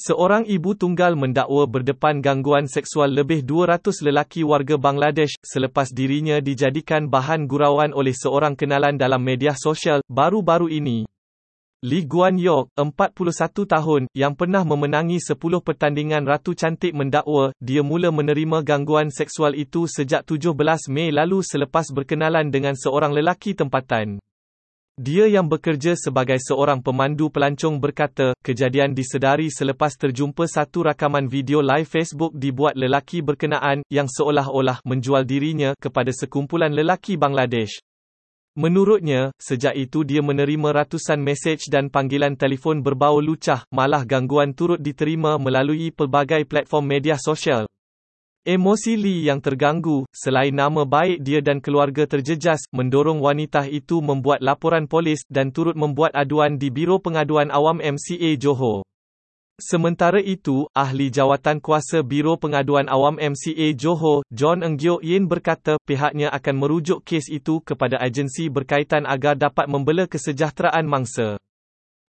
Seorang ibu tunggal mendakwa berdepan gangguan seksual lebih 200 lelaki warga Bangladesh, selepas dirinya dijadikan bahan gurauan oleh seorang kenalan dalam media sosial, baru-baru ini. Lee Guan Yok, 41 tahun, yang pernah memenangi 10 pertandingan Ratu Cantik mendakwa, dia mula menerima gangguan seksual itu sejak 17 Mei lalu selepas berkenalan dengan seorang lelaki tempatan. Dia yang bekerja sebagai seorang pemandu pelancong berkata, kejadian disedari selepas terjumpa satu rakaman video live Facebook dibuat lelaki berkenaan, yang seolah-olah menjual dirinya kepada sekumpulan lelaki Bangladesh. Menurutnya, sejak itu dia menerima ratusan mesej dan panggilan telefon berbau lucah, malah gangguan turut diterima melalui pelbagai platform media sosial. Emosi Lee yang terganggu, selain nama baik dia dan keluarga terjejas, mendorong wanita itu membuat laporan polis, dan turut membuat aduan di Biro Pengaduan Awam MCA Johor. Sementara itu, Ahli Jawatan Kuasa Biro Pengaduan Awam MCA Johor, John Ng Gyo Yin berkata, pihaknya akan merujuk kes itu kepada agensi berkaitan agar dapat membela kesejahteraan mangsa.